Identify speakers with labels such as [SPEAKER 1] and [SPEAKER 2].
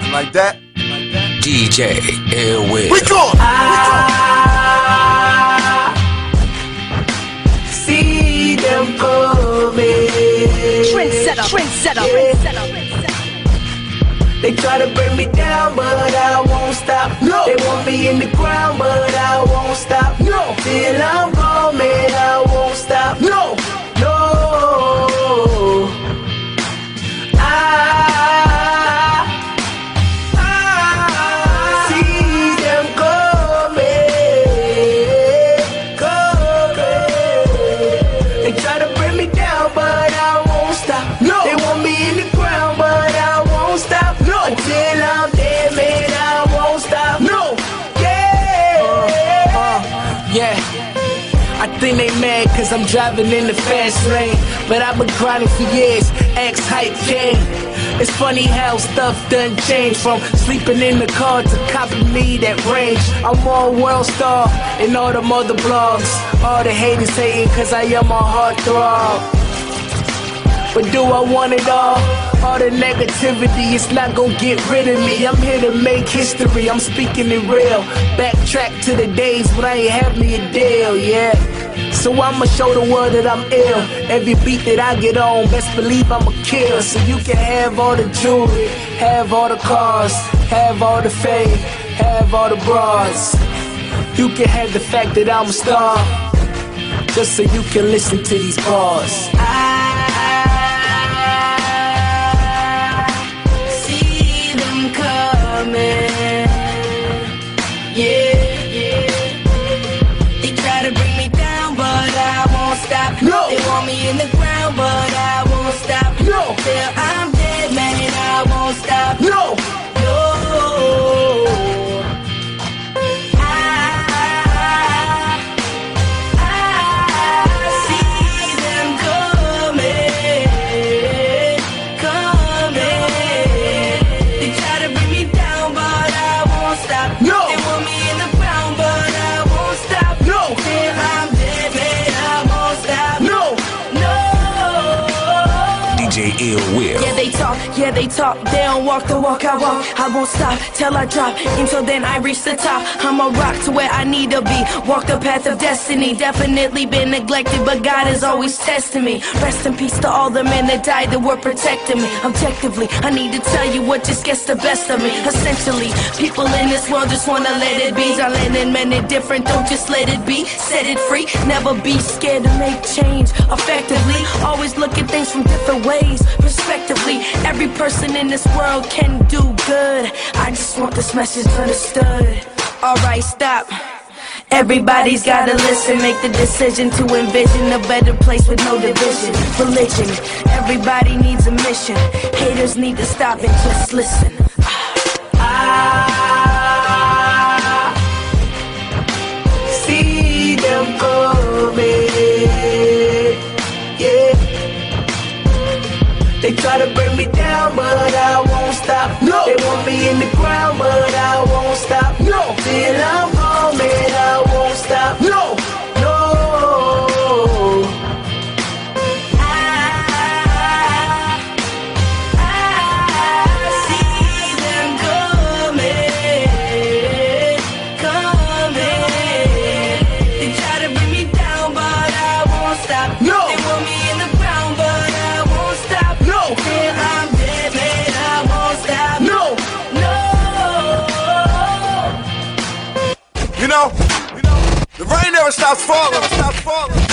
[SPEAKER 1] Like that?
[SPEAKER 2] DJ Airwell.
[SPEAKER 1] We going!
[SPEAKER 3] See them coming.
[SPEAKER 4] Trendsetter.
[SPEAKER 3] They try to bring me down, but I won't stop.
[SPEAKER 1] No.
[SPEAKER 3] They want me in the ground, but I won't stop.
[SPEAKER 1] No.
[SPEAKER 3] Till I'm gone, man, I won't stop.
[SPEAKER 1] No!
[SPEAKER 3] No. I see them coming. They try to bring me down, but I won't stop.
[SPEAKER 1] No.
[SPEAKER 3] They want me in the ground, but I won't stop.
[SPEAKER 1] No.
[SPEAKER 3] Until I'm dead, man, I won't stop.
[SPEAKER 1] No!
[SPEAKER 3] Yeah, I think they mad cause I'm driving in the fast lane, but I've been grinding for years, X-Hype King. It's funny how stuff done changed, from sleeping in the car to copying me that range. I'm more world star in all the mother blogs. All the haters hating cause I am a heartthrob. But do I want it all? All the negativity, it's not gonna get rid of me. I'm here to make history, I'm speaking it real. Backtrack to the days when I ain't have me a deal, yeah. So I'ma show the world that I'm ill. Every beat that I get on, best believe I'ma kill. So you can have all the jewelry, have all the cars, have all the fame, have all the bras. You can have the fact that I'm a star, just so you can listen to these bars.
[SPEAKER 1] No.
[SPEAKER 3] They want me in the ground, but I won't stop.
[SPEAKER 1] No.
[SPEAKER 3] Till I'm dead, man, I won't stop.
[SPEAKER 1] No!
[SPEAKER 3] No. I see them coming. They try to bring me down, but I won't stop.
[SPEAKER 1] No.
[SPEAKER 3] They want me in the ground, but I won't stop.
[SPEAKER 1] No.
[SPEAKER 3] Till I'm dead, man, I won't stop.
[SPEAKER 1] No!
[SPEAKER 2] DJ Airwell.
[SPEAKER 4] Yeah, they talk, they don't walk the walk I walk. I won't stop till I drop, until then I reach the top. I'm a rock to where I need to be, walk the path of destiny. Definitely been neglected, but God is always testing me. Rest in peace to all the men that died that were protecting me. Objectively, I need to tell you what just gets the best of me. Essentially, people in this world just wanna let it be. I let it men it different, don't just let it be. Set it free, never be scared to make change effectively. Always look at things from different ways, respectively. Every person in this world can do good. I just want this message understood. Alright, stop. Everybody's gotta listen, make the decision to envision a better place with no division. Religion, everybody needs a mission. Haters need to stop and just listen.
[SPEAKER 3] I see them coming. Yeah. They try to bring me down, but I won't stop.
[SPEAKER 1] No.
[SPEAKER 3] They want me in the ground, but I won't stop.
[SPEAKER 1] No.
[SPEAKER 3] Till I'm gone, man, I won't stop.
[SPEAKER 1] No!
[SPEAKER 3] I see them coming. They try to bring me down, but I won't stop.
[SPEAKER 1] No.
[SPEAKER 3] They want me in the ground, but I won't stop.
[SPEAKER 1] No.
[SPEAKER 3] Till I'm dead, man, I won't stop.
[SPEAKER 1] No!
[SPEAKER 3] No.
[SPEAKER 1] You know, the rain never stops falling.